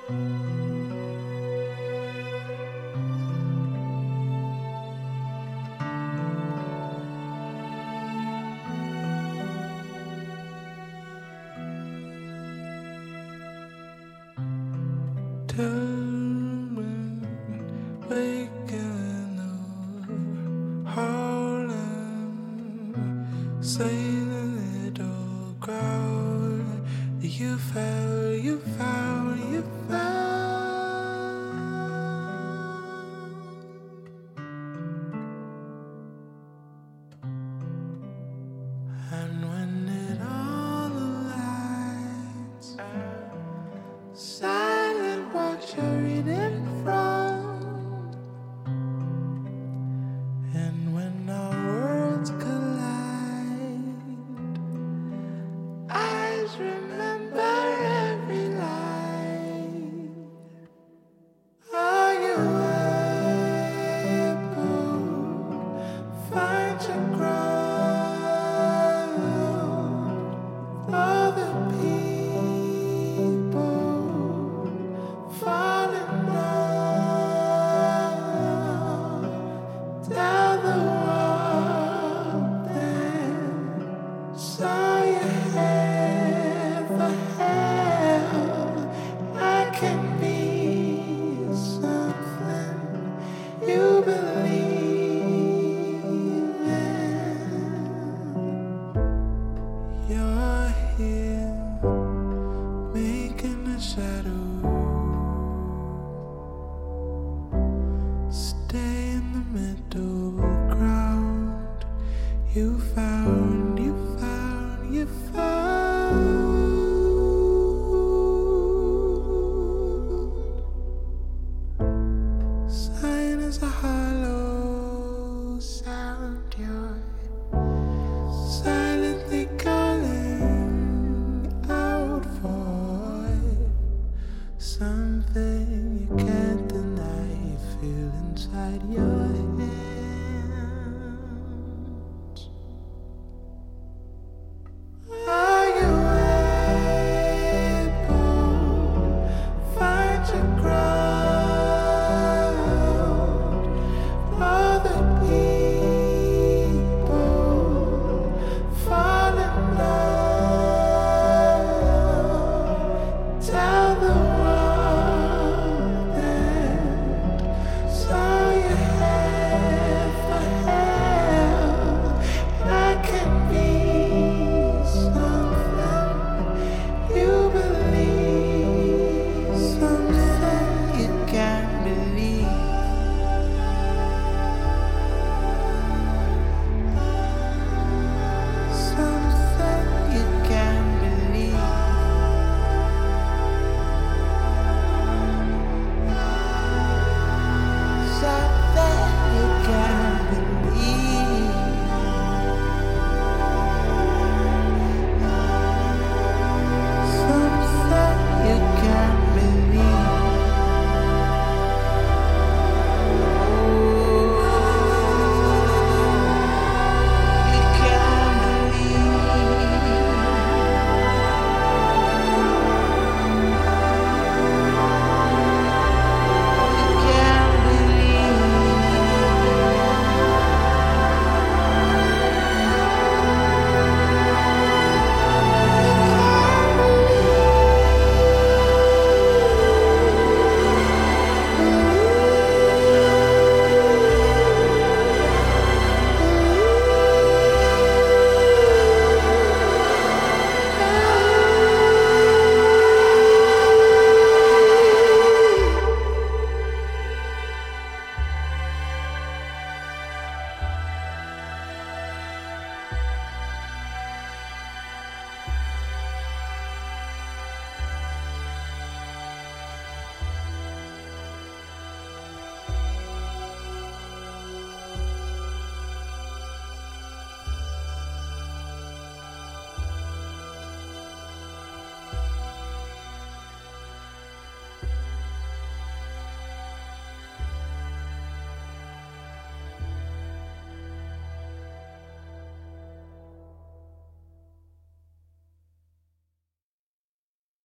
Waking up, Harlem, saying a little crowd. You found, you found, you found. And when it all aligns, silent what you're reading from. And when our worlds collide, eyes remember every line. Are you able to find your ground? Other people falling down. Tell the world that saw you head for hell. I can be something you believe in. You're here making a shadow stay in the middle ground. You found, you found, you found. Sign is a hollow sound. You're silently calling out for some.